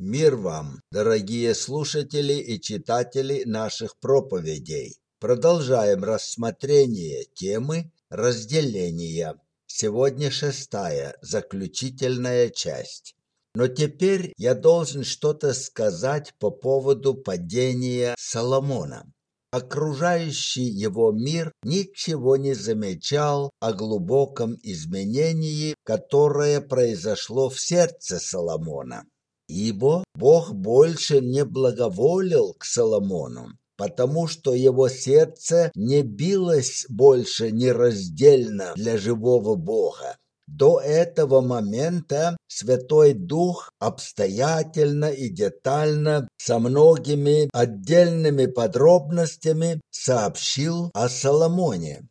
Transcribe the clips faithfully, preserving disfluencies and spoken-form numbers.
Мир вам, дорогие слушатели и читатели наших проповедей. Продолжаем рассмотрение темы разделения. Сегодня шестая, заключительная часть. Но теперь я должен что-то сказать по поводу падения Соломона. Окружающий его мир ничего не замечал о глубоком изменении, которое произошло в сердце Соломона. Ибо Бог больше не благоволил к Соломону, потому что его сердце не билось больше нераздельно для живого Бога. До этого момента Святой Дух обстоятельно и детально, со многими отдельными подробностями сообщил о Соломоне.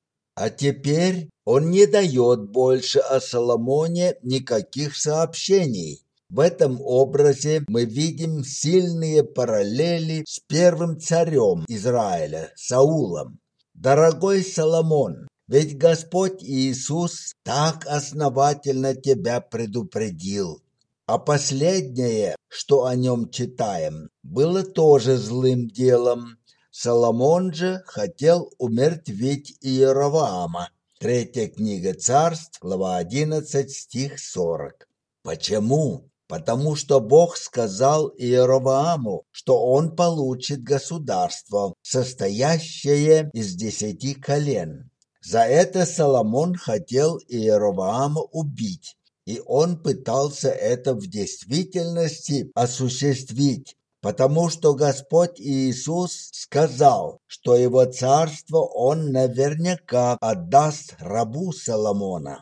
А теперь он не дает больше о Соломоне никаких сообщений. В этом образе мы видим сильные параллели с первым царем Израиля, Саулом. Дорогой Соломон, ведь Господь Иисус так основательно тебя предупредил. А последнее, что о нем читаем, было тоже злым делом. Соломон же хотел умертвить Иеровоама. Третья книга Царств, глава одиннадцать, стих сорок. Почему? Потому что Бог сказал Иеровоаму, что он получит государство, состоящее из десяти колен. За это Соломон хотел Иеровоама убить, и он пытался это в действительности осуществить, потому что Господь Иисус сказал, что его царство он наверняка отдаст рабу Соломона.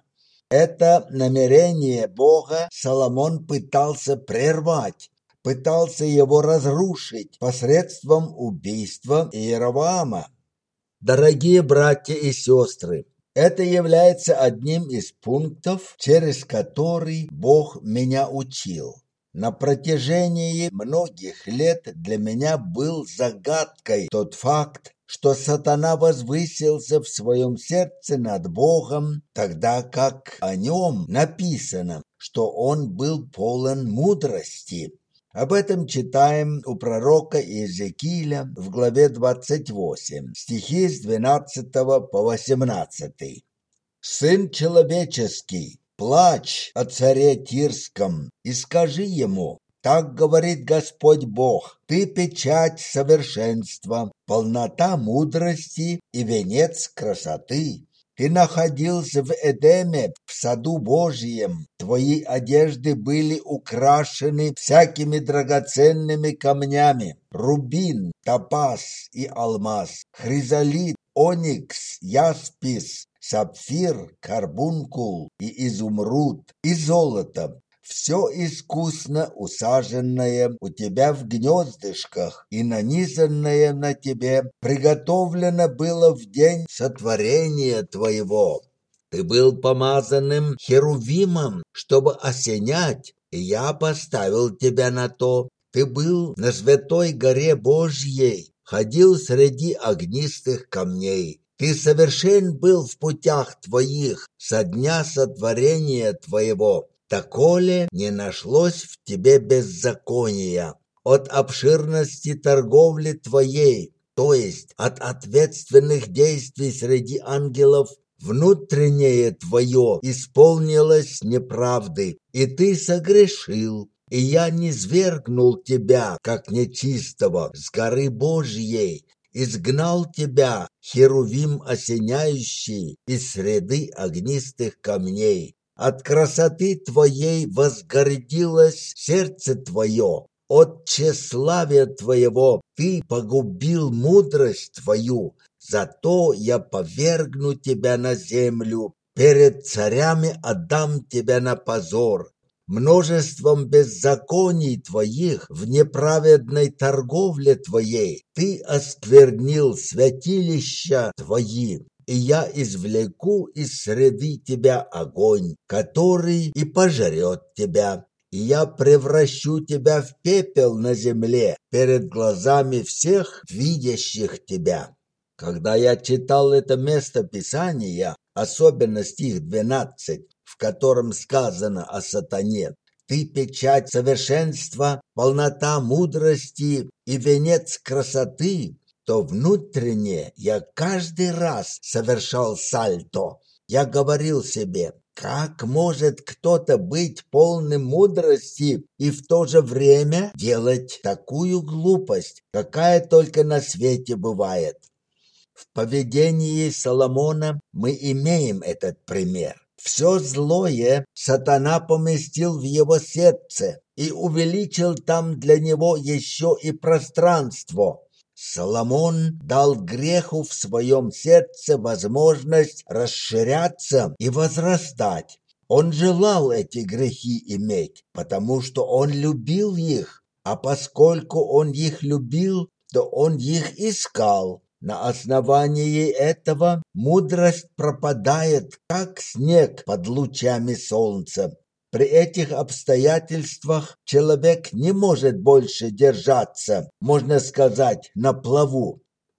Это намерение Бога Соломон пытался прервать, пытался его разрушить посредством убийства Иеровоама. Дорогие братья и сестры, это является одним из пунктов, через который Бог меня учил. На протяжении многих лет для меня был загадкой тот факт, что сатана возвысился в своем сердце над Богом, тогда как о нем написано, что он был полон мудрости. Об этом читаем у пророка Иезекииля в главе двадцать восемь, стихи с двенадцатого по восемнадцатый. «Сын человеческий, плачь о царе Тирском и скажи ему: так говорит Господь Бог, ты печать совершенства, полнота мудрости и венец красоты. Ты находился в Эдеме, в саду Божьем. Твои одежды были украшены всякими драгоценными камнями: рубин, топаз и алмаз, хризолит, оникс, яспис, сапфир, карбункул и изумруд, и золото. Все искусно усаженное у тебя в гнездышках и нанизанное на тебе приготовлено было в день сотворения твоего. Ты был помазанным херувимом, чтобы осенять, и я поставил тебя на то. Ты был на святой горе Божьей, ходил среди огнистых камней. Ты совершен был в путях твоих со дня сотворения твоего. Доколе не нашлось в тебе беззакония от обширности торговли твоей, то есть от ответственных действий среди ангелов, внутреннее твое исполнилось неправды, и ты согрешил, и я низвергнул тебя, как нечистого, с горы Божьей, изгнал тебя, херувим осеняющий, из среды огнистых камней. От красоты твоей возгордилось сердце твое, от тщеславия твоего ты погубил мудрость твою. Зато я повергну тебя на землю, перед царями отдам тебя на позор. Множеством беззаконий твоих в неправедной торговле твоей ты осквернил святилища твои. И я извлеку из среды тебя огонь, который и пожрет тебя. И я превращу тебя в пепел на земле перед глазами всех видящих тебя». Когда я читал это место Писания, особенно стих двенадцать, в котором сказано о сатане: ты печать совершенства, полнота мудрости и венец красоты, то внутренне я каждый раз совершал сальто. Я говорил себе, как может кто-то быть полным мудрости и в то же время делать такую глупость, какая только на свете бывает? В поведении Соломона мы имеем этот пример. Все злое сатана поместил в его сердце и увеличил там для него еще и пространство. Соломон дал греху в своем сердце возможность расширяться и возрастать. Он желал эти грехи иметь, потому что он любил их, а поскольку он их любил, то он их искал. На основании этого мудрость пропадает, как снег под лучами солнца. При этих обстоятельствах человек не может больше держаться, можно сказать, на плаву.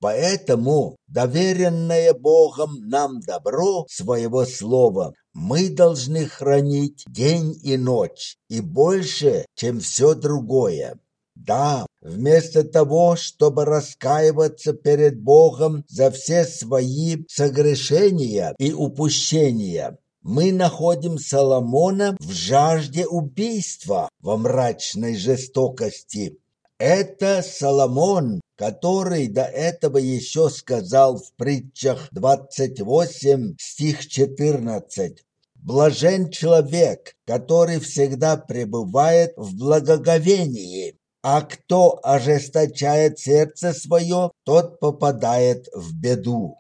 Поэтому доверенное Богом нам добро своего слова мы должны хранить день и ночь, и больше, чем все другое. Да, вместо того, чтобы раскаиваться перед Богом за все свои согрешения и упущения, мы находим Соломона в жажде убийства, во мрачной жестокости. Это Соломон, который до этого еще сказал в притчах двадцать восемь, стих четырнадцать. «Блажен человек, который всегда пребывает в благоговении, а кто ожесточает сердце свое, тот попадает в беду».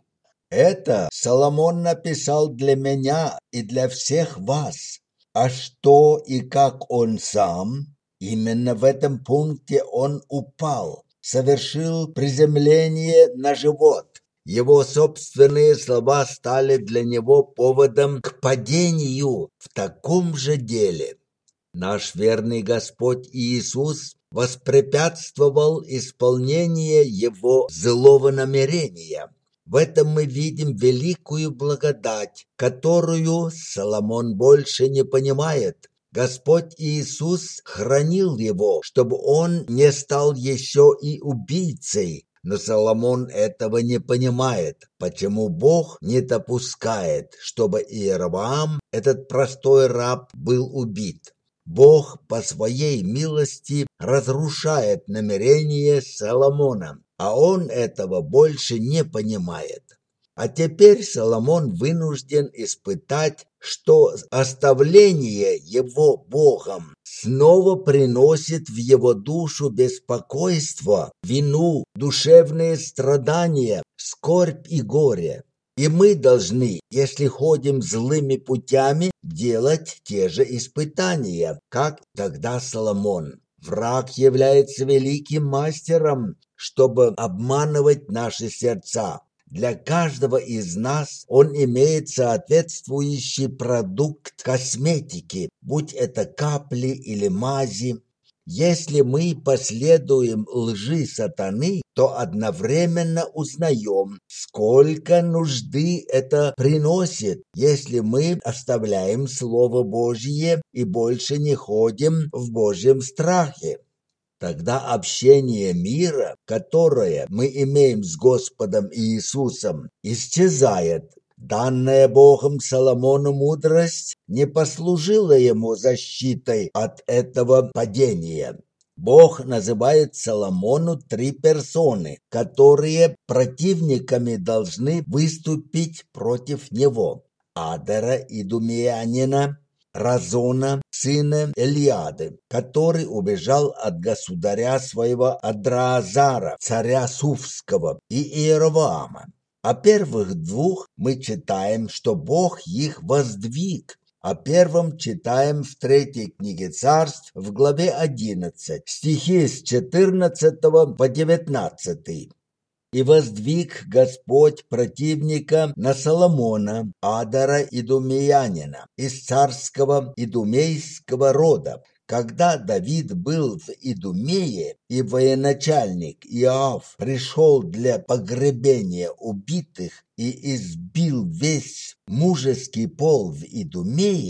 Это Соломон написал для меня и для всех вас. А что и как он сам? Именно в этом пункте он упал, совершил приземление на живот. Его собственные слова стали для него поводом к падению в таком же деле. Наш верный Господь Иисус воспрепятствовал исполнению его злого намерения. В этом мы видим великую благодать, которую Соломон больше не понимает. Господь Иисус хранил его, чтобы он не стал еще и убийцей. Но Соломон этого не понимает, почему Бог не допускает, чтобы Иеровоам, этот простой раб, был убит. Бог по своей милости разрушает намерения Соломона, а он этого больше не понимает. А теперь Соломон вынужден испытать, что оставление его Богом снова приносит в его душу беспокойство, вину, душевные страдания, скорбь и горе. И мы должны, если ходим злыми путями, делать те же испытания, как тогда Соломон. Враг является великим мастером, чтобы обманывать наши сердца. Для каждого из нас он имеет соответствующий продукт косметики, будь это капли или мази. Если мы последуем лжи сатаны, то одновременно узнаем, сколько нужды это приносит, если мы оставляем Слово Божье и больше не ходим в Божьем страхе. Тогда общение мира, которое мы имеем с Господом Иисусом, исчезает. Данная Богом Соломону мудрость не послужила ему защитой от этого падения. Бог называет Соломону три персоны, которые противниками должны выступить против него: Адера, идумеянина, Разона, сына Элиады, который убежал от государя своего Адраазара, царя Суфского, и Иеровоама. О первых двух мы читаем, что Бог их воздвиг. О первом читаем в третьей книге Царств в главе одиннадцать, стихи с четырнадцатого по девятнадцатый. «И воздвиг Господь противника на Соломона, Адара идумеянина, из царского идумейского рода. Когда Давид был в Идумее, и военачальник Иоав пришел для погребения убитых и избил весь мужеский пол в Идумее,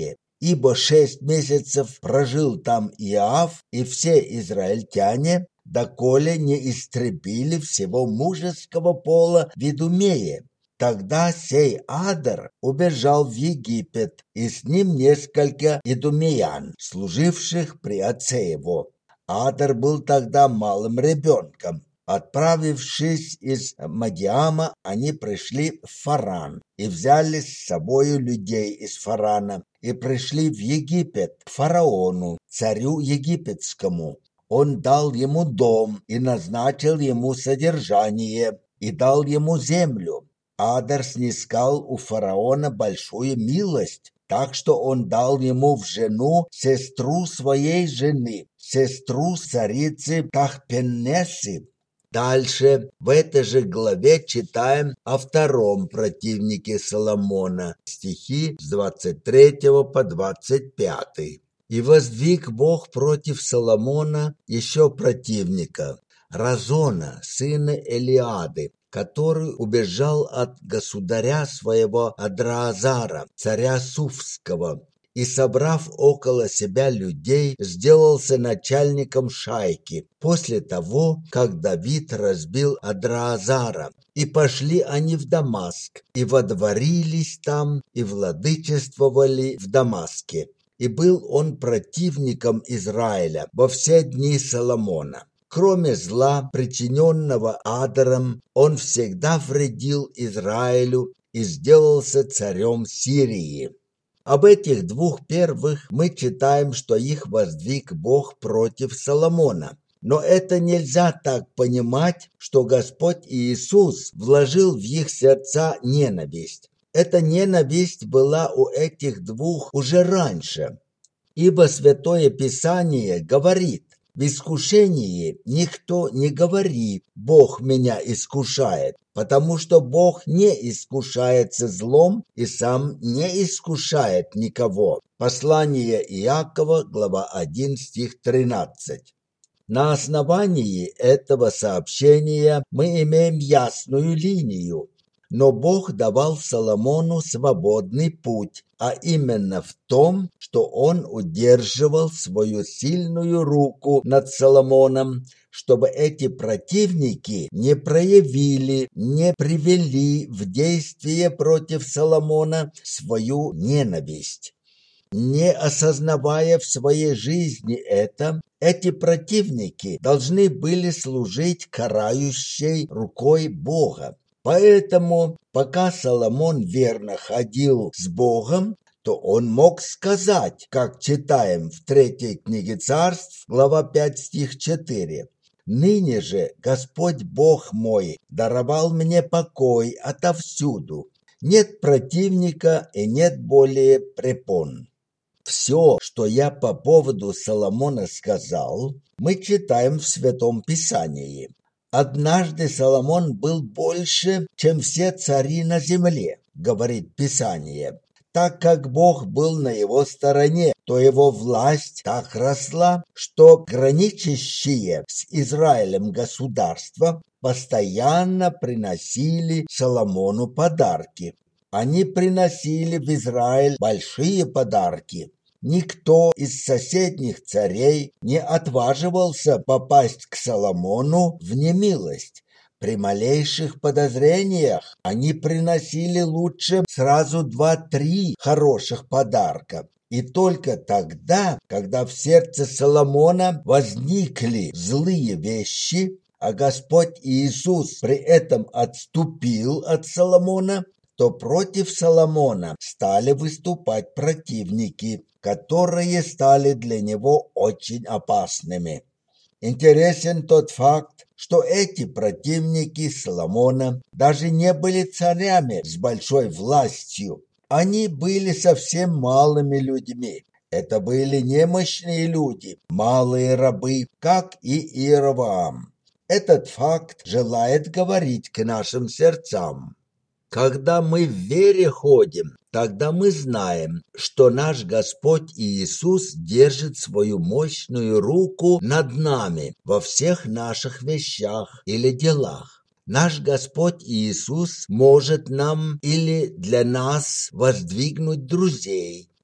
ибо шесть месяцев прожил там Иав и все израильтяне, доколе не истребили всего мужеского пола в Идумее. Тогда сей Адар убежал в Египет, и с ним несколько идумеян, служивших при отце его. Адар был тогда малым ребенком. Отправившись из Мадиама, они пришли в Фаран и взяли с собою людей из Фарана и пришли в Египет к фараону, царю египетскому. Он дал ему дом и назначил ему содержание и дал ему землю. Адар снискал у фараона большую милость, так что он дал ему в жену сестру своей жены, сестру царицы Тахпенесы. Дальше в этой же главе читаем о втором противнике Соломона, стихи с двадцать третьего по двадцать пятый. «И воздвиг Бог против Соломона еще противника, Разона, сына Элиады, который убежал от государя своего Адраазара, царя Суфского, и, собрав около себя людей, сделался начальником шайки после того, как Давид разбил Адраазара. И пошли они в Дамаск, и водворились там, и владычествовали в Дамаске. И был он противником Израиля во все дни Соломона. Кроме зла, причиненного Адаром, он всегда вредил Израилю и сделался царем Сирии». Об этих двух первых мы читаем, что их воздвиг Бог против Соломона. Но это нельзя так понимать, что Господь Иисус вложил в их сердца ненависть. Эта ненависть была у этих двух уже раньше. Ибо Святое Писание говорит: «В искушении никто не говори: Бог меня искушает, потому что Бог не искушается злом и сам не искушает никого». Послание Иакова, глава один, стих тринадцать. На основании этого сообщения мы имеем ясную линию. Но Бог давал Соломону свободный путь, а именно в том, что он удерживал свою сильную руку над Соломоном, чтобы эти противники не проявили, не привели в действие против Соломона свою ненависть. Не осознавая в своей жизни это, эти противники должны были служить карающей рукой Бога. Поэтому, пока Соломон верно ходил с Богом, то он мог сказать, как читаем в третьей книге Царств, глава пять, стих четыре: «Ныне же Господь Бог мой даровал мне покой отовсюду, нет противника и нет более препон». Все, что я по поводу Соломона сказал, мы читаем в Святом Писании. «Однажды Соломон был больше, чем все цари на земле», говорит Писание. Так как Бог был на его стороне, то его власть так росла, что граничащие с Израилем государства постоянно приносили Соломону подарки. Они приносили в Израиль большие подарки. Никто из соседних царей не отваживался попасть к Соломону в немилость. При малейших подозрениях они приносили лучше сразу два-три хороших подарка. И только тогда, когда в сердце Соломона возникли злые вещи, а Господь Иисус при этом отступил от Соломона, то против Соломона стали выступать противники, которые стали для него очень опасными. Интересен тот факт, что эти противники Соломона даже не были царями с большой властью. Они были совсем малыми людьми. Это были немощные люди, малые рабы, как и Иеровоам. Этот факт желает говорить к нашим сердцам. Когда мы в вере ходим, тогда мы знаем, что наш Господь Иисус держит свою мощную руку над нами во всех наших вещах или делах. Наш Господь Иисус может нам или для нас воздвигнуть друзей,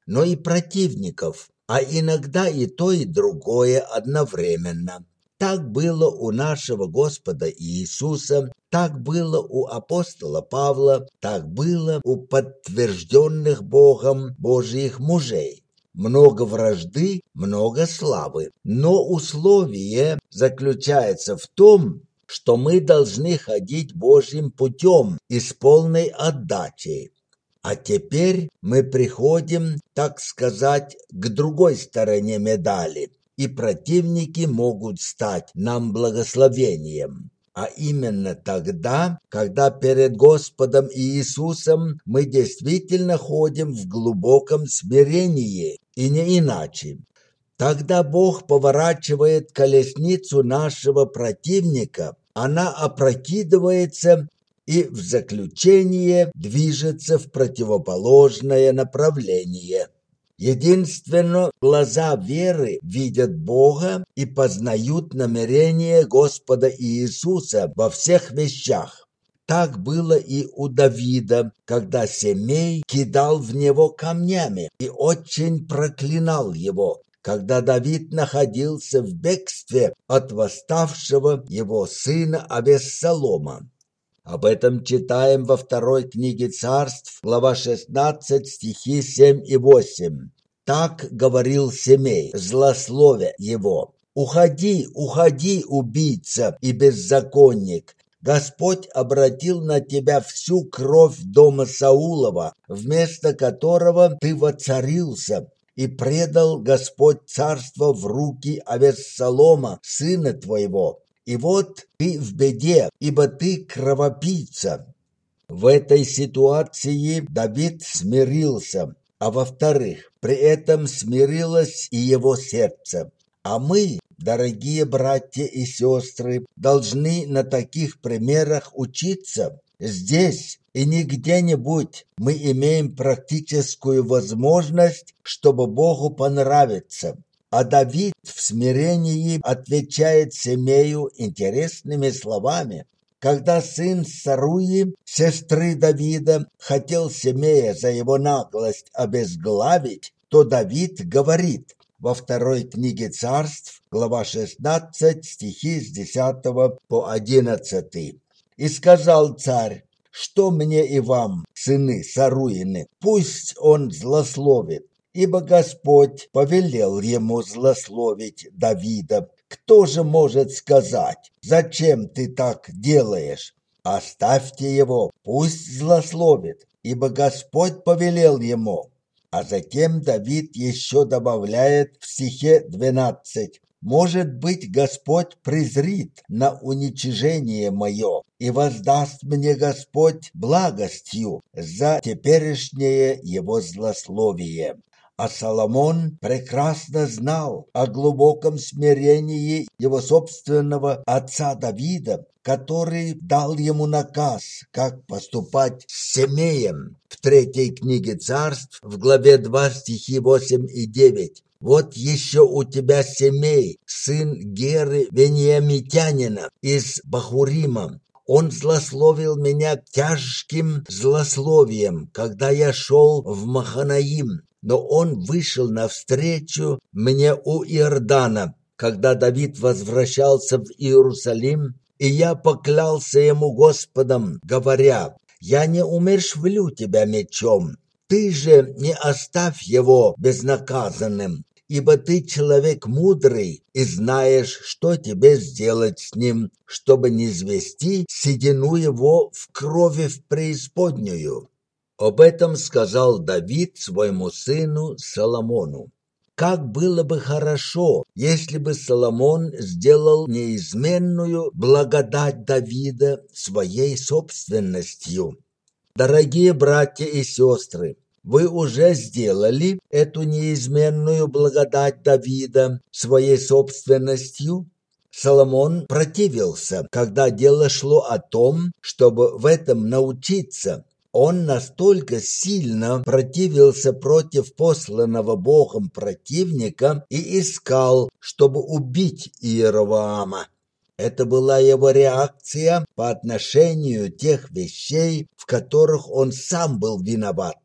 но и противников, а иногда и то, и другое одновременно. Так было у нашего Господа Иисуса, так было у апостола Павла, так было у подтвержденных Богом Божьих мужей. Много вражды, много славы, но условие заключается в том, что мы должны ходить Божьим путем и с полной отдачей. А теперь мы приходим, так сказать, к другой стороне медали, и противники могут стать нам благословением. А именно тогда, когда перед Господом Иисусом мы действительно ходим в глубоком смирении, и не иначе. Тогда Бог поворачивает колесницу нашего противника, она опрокидывается и в заключение движется в противоположное направление. Единственно, глаза веры видят Бога и познают намерения Господа Иисуса во всех вещах. Так было и у Давида, когда Семей кидал в него камнями и очень проклинал его, когда Давид находился в бегстве от восставшего его сына Авессалома. Об этом читаем во второй книге Царств, глава шестнадцать, стихи семь и восемь. Так говорил Семей, злословя его: «Уходи, уходи, убийца и беззаконник! Господь обратил на тебя всю кровь дома Саулова, вместо которого ты воцарился, и предал Господь царство в руки Авессалома, сына твоего. И вот ты в беде, ибо ты кровопийца». В этой ситуации Давид смирился, а во-вторых, при этом смирилось и его сердце. А мы, дорогие братья и сестры, должны на таких примерах учиться. Здесь и не где-нибудь мы имеем практическую возможность, чтобы Богу понравиться. А Давид в смирении отвечает Семею интересными словами. Когда сын Саруи, сестры Давида, хотел Семея за его наглость обезглавить, то Давид говорит во второй книге Царств, глава шестнадцать, стихи с десятого по одиннадцатый. «И сказал царь: что мне и вам, сыны Саруины, пусть он злословит, ибо Господь повелел ему злословить Давида. Кто же может сказать: зачем ты так делаешь? Оставьте его, пусть злословит, ибо Господь повелел ему». А затем Давид еще добавляет в стихе двенадцать: «Может быть, Господь презрит на уничижение мое, и воздаст мне Господь благостью за теперешнее его злословие». А Соломон прекрасно знал о глубоком смирении его собственного отца Давида, который дал ему наказ, как поступать с Семеем в третьей книге Царств, в главе два, стихи восемь и девять. «Вот еще у тебя Семей, сын Геры Вениамитянина из Бахурима. Он злословил меня тяжким злословием, когда я шел в Маханаим. Но он вышел навстречу мне у Иордана, когда Давид возвращался в Иерусалим, и я поклялся ему Господом, говоря: я не умерщвлю тебя мечом, ты же не оставь его безнаказанным, ибо ты человек мудрый и знаешь, что тебе сделать с ним, чтобы не звести седину его в крови в преисподнюю». Об этом сказал Давид своему сыну Соломону. Как было бы хорошо, если бы Соломон сделал неизменную благодать Давида своей собственностью. Дорогие братья и сестры, вы уже сделали эту неизменную благодать Давида своей собственностью? Соломон противился, когда дело шло о том, чтобы в этом научиться. Он настолько сильно противился против посланного Богом противника и искал, чтобы убить Иеровоама. Это была его реакция по отношению тех вещей, в которых он сам был виноват.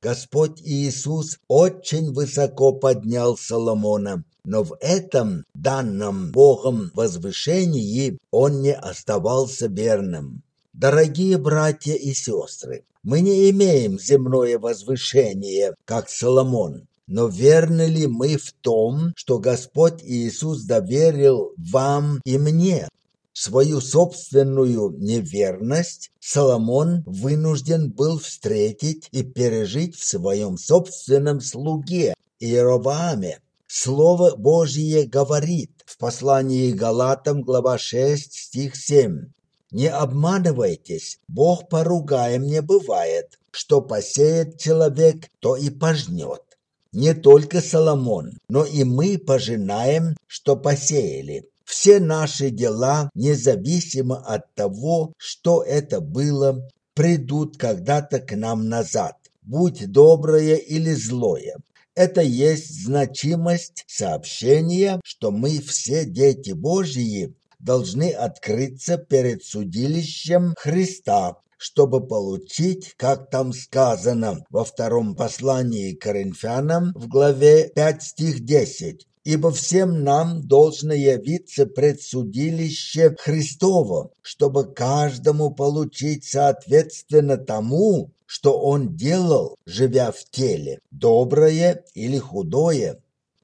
Господь Иисус очень высоко поднял Соломона, но в этом данном Богом возвышении он не оставался верным. Дорогие братья и сестры, мы не имеем земное возвышение, как Соломон. Но верны ли мы в том, что Господь Иисус доверил вам и мне? Свою собственную неверность Соломон вынужден был встретить и пережить в своем собственном слуге Иеровоаме. Слово Божье говорит в послании Галатам, глава шесть, стих семь. «Не обманывайтесь, Бог поругаем не бывает, что посеет человек, то и пожнет». Не только Соломон, но и мы пожинаем, что посеяли. Все наши дела, независимо от того, что это было, придут когда-то к нам назад, будь доброе или злое. Это есть значимость сообщения, что мы все дети Божьи должны открыться перед судилищем Христа, чтобы получить, как там сказано во втором послании к Коринфянам в главе пять стих десять. «Ибо всем нам должно явиться пред судилище Христово, чтобы каждому получить соответственно тому, что он делал, живя в теле, доброе или худое.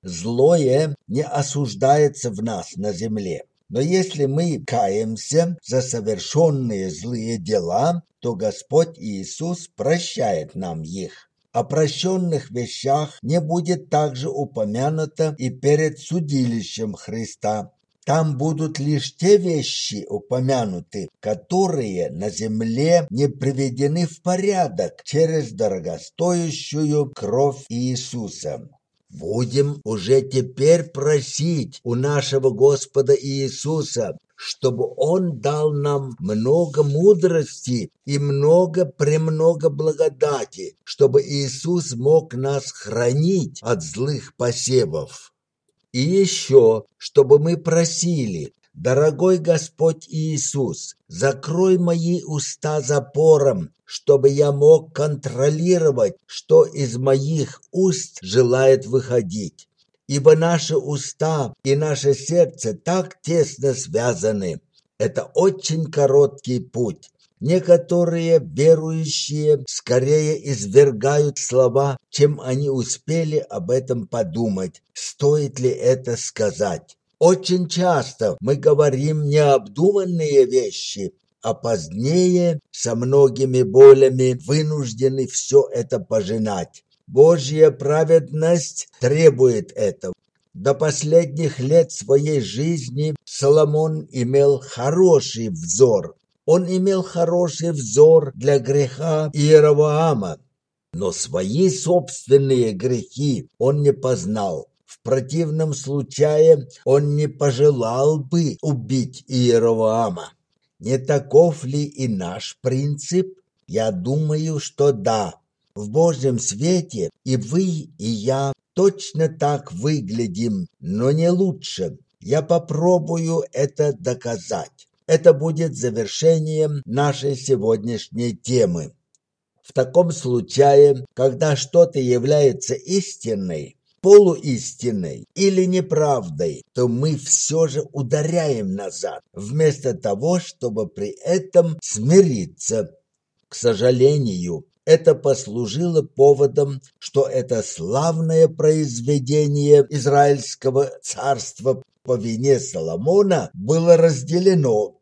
Злое не осуждается в нас на земле. Но если мы каемся за совершенные злые дела, то Господь Иисус прощает нам их. О прощенных вещах не будет также упомянуто и перед судилищем Христа. Там будут лишь те вещи упомянуты, которые на земле не приведены в порядок через дорогостоящую кровь Иисуса. Будем уже теперь просить у нашего Господа Иисуса, чтобы Он дал нам много мудрости и много премного благодати, чтобы Иисус мог нас хранить от злых посевов. И еще, чтобы мы просили: «Дорогой Господь Иисус, закрой мои уста запором, чтобы я мог контролировать, что из моих уст желает выходить. Ибо наши уста и наше сердце так тесно связаны. Это очень короткий путь. Некоторые верующие скорее извергают слова, чем они успели об этом подумать. Стоит ли это сказать? Очень часто мы говорим необдуманные вещи, а позднее со многими болями вынуждены все это пожинать. Божья праведность требует этого. До последних лет своей жизни Соломон имел хороший взор. Он имел хороший взор для греха Иеровоама, но свои собственные грехи он не познал. В противном случае он не пожелал бы убить Иеровоама. Не таков ли и наш принцип? Я думаю, что да. В Божьем свете и вы, и я точно так выглядим, но не лучше. Я попробую это доказать. Это будет завершением нашей сегодняшней темы. В таком случае, когда что-то является истинной, полуистиной или неправдой, то мы все же ударяем назад, вместо того, чтобы при этом смириться. К сожалению, это послужило поводом, что это славное произведение Израильского царства по вине Соломона было разделено.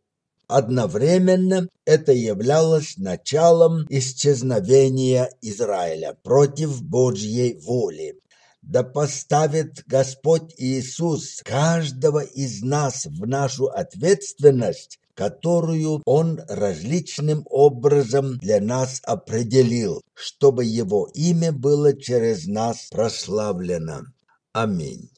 Одновременно это являлось началом исчезновения Израиля против Божьей воли. Да поставит Господь Иисус каждого из нас в нашу ответственность, которую Он различным образом для нас определил, чтобы Его имя было через нас прославлено. Аминь.